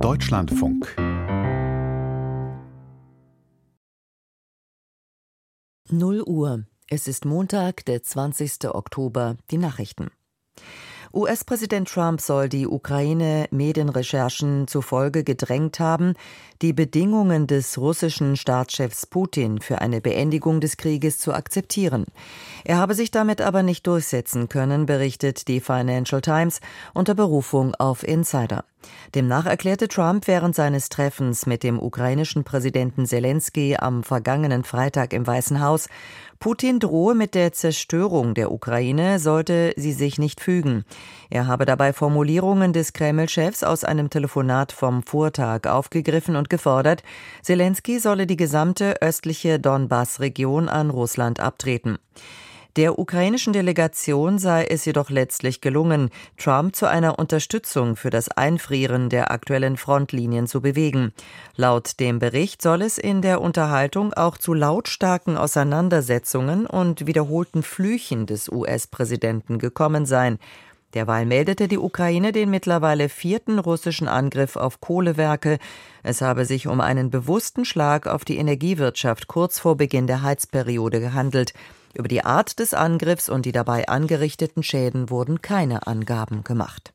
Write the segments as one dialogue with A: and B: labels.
A: Deutschlandfunk
B: 0 Uhr. Es ist Montag, der 20. Oktober. Die Nachrichten. US-Präsident Trump soll die Ukraine Medienrecherchen zufolge gedrängt haben, die Bedingungen des russischen Staatschefs Putin für eine Beendigung des Krieges zu akzeptieren. Er habe sich damit aber nicht durchsetzen können, berichtet die Financial Times unter Berufung auf Insider. Demnach erklärte Trump während seines Treffens mit dem ukrainischen Präsidenten Selenskyj am vergangenen Freitag im Weißen Haus, Putin drohe mit der Zerstörung der Ukraine, sollte sie sich nicht fügen. Er habe dabei Formulierungen des Kreml-Chefs aus einem Telefonat vom Vortag aufgegriffen und gefordert, Selenskyj solle die gesamte östliche Donbass-Region an Russland abtreten. Der ukrainischen Delegation sei es jedoch letztlich gelungen, Trump zu einer Unterstützung für das Einfrieren der aktuellen Frontlinien zu bewegen. Laut dem Bericht soll es in der Unterhaltung auch zu lautstarken Auseinandersetzungen und wiederholten Flüchen des US-Präsidenten gekommen sein. Derweil meldete die Ukraine den mittlerweile 4. russischen Angriff auf Kohlewerke. Es habe sich um einen bewussten Schlag auf die Energiewirtschaft kurz vor Beginn der Heizperiode gehandelt. Über die Art des Angriffs und die dabei angerichteten Schäden wurden keine Angaben gemacht.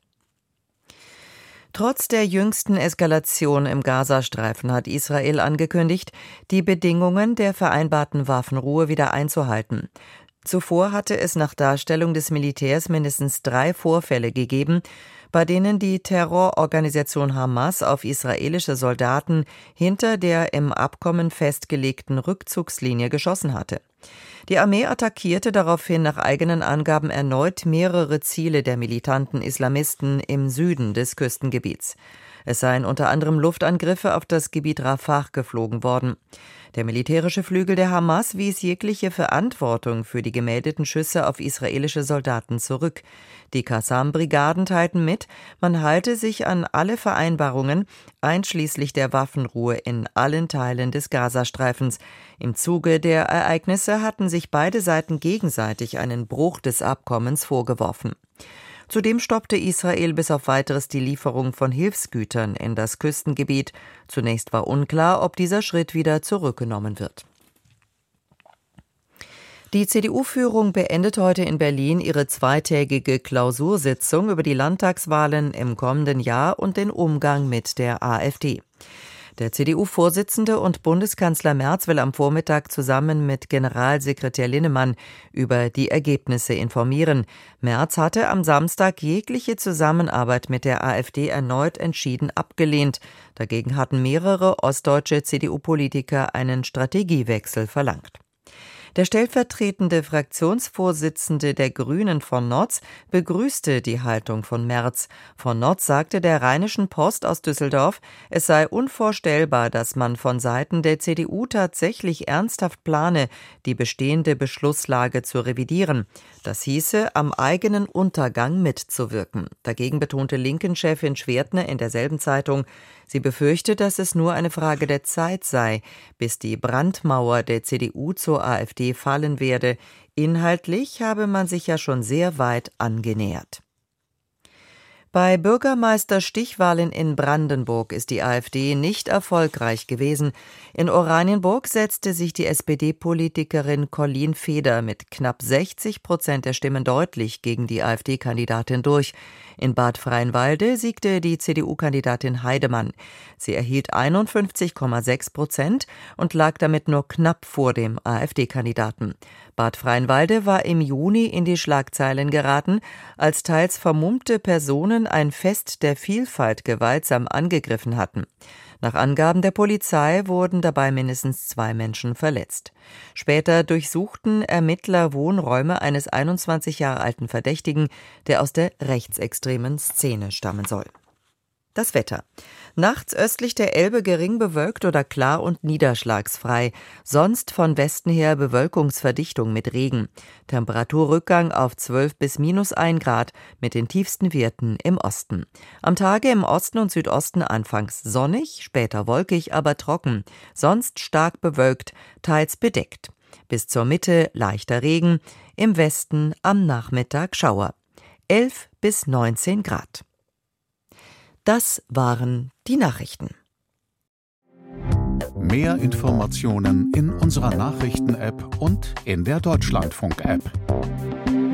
B: Trotz der jüngsten Eskalation im Gazastreifen hat Israel angekündigt, die Bedingungen der vereinbarten Waffenruhe wieder einzuhalten. Zuvor hatte es nach Darstellung des Militärs mindestens 3 Vorfälle gegeben, bei denen die Terrororganisation Hamas auf israelische Soldaten hinter der im Abkommen festgelegten Rückzugslinie geschossen hatte. Die Armee attackierte daraufhin nach eigenen Angaben erneut mehrere Ziele der militanten Islamisten im Süden des Küstengebiets. Es seien unter anderem Luftangriffe auf das Gebiet Rafah geflogen worden. Der militärische Flügel der Hamas wies jegliche Verantwortung für die gemeldeten Schüsse auf israelische Soldaten zurück. Die Qassam-Brigaden teilten mit, man halte sich an alle Vereinbarungen, einschließlich der Waffenruhe in allen Teilen des Gazastreifens. Im Zuge der Ereignisse hatten sich beide Seiten gegenseitig einen Bruch des Abkommens vorgeworfen. Zudem stoppte Israel bis auf Weiteres die Lieferung von Hilfsgütern in das Küstengebiet. Zunächst war unklar, ob dieser Schritt wieder zurückgenommen wird. Die CDU-Führung beendet heute in Berlin ihre zweitägige Klausursitzung über die Landtagswahlen im kommenden Jahr und den Umgang mit der AfD. Der CDU-Vorsitzende und Bundeskanzler Merz will am Vormittag zusammen mit Generalsekretär Linnemann über die Ergebnisse informieren. Merz hatte am Samstag jegliche Zusammenarbeit mit der AfD erneut entschieden abgelehnt. Dagegen hatten mehrere ostdeutsche CDU-Politiker einen Strategiewechsel verlangt. Der stellvertretende Fraktionsvorsitzende der Grünen von Notz begrüßte die Haltung von Merz. Von Notz sagte der Rheinischen Post aus Düsseldorf, es sei unvorstellbar, dass man von Seiten der CDU tatsächlich ernsthaft plane, die bestehende Beschlusslage zu revidieren. Das hieße, am eigenen Untergang mitzuwirken. Dagegen betonte Linken-Chefin Schwertner in derselben Zeitung, sie befürchte, dass es nur eine Frage der Zeit sei, bis die Brandmauer der CDU zur AfD fallen werde. Inhaltlich habe man sich ja schon sehr weit angenähert. Bei Bürgermeister-Stichwahlen in Brandenburg ist die AfD nicht erfolgreich gewesen. In Oranienburg setzte sich die SPD-Politikerin Colleen Feder mit knapp 60% der Stimmen deutlich gegen die AfD-Kandidatin durch. In Bad Freienwalde siegte die CDU-Kandidatin Heidemann. Sie erhielt 51,6% und lag damit nur knapp vor dem AfD-Kandidaten. Bad Freienwalde war im Juni in die Schlagzeilen geraten, als teils vermummte Personen ein Fest der Vielfalt gewaltsam angegriffen hatten. Nach Angaben der Polizei wurden dabei mindestens 2 Menschen verletzt. Später durchsuchten Ermittler Wohnräume eines 21 Jahre alten Verdächtigen, der aus der rechtsextremen Szene stammen soll. Das Wetter. Nachts östlich der Elbe gering bewölkt oder klar und niederschlagsfrei. Sonst von Westen her Bewölkungsverdichtung mit Regen. Temperaturrückgang auf 12 bis -1 Grad mit den tiefsten Werten im Osten. Am Tage im Osten und Südosten anfangs sonnig, später wolkig, aber trocken. Sonst stark bewölkt, teils bedeckt. Bis zur Mitte leichter Regen. Im Westen am Nachmittag Schauer. 11 bis 19 Grad. Das waren die Nachrichten.
A: Mehr Informationen in unserer Nachrichten-App und in der Deutschlandfunk-App.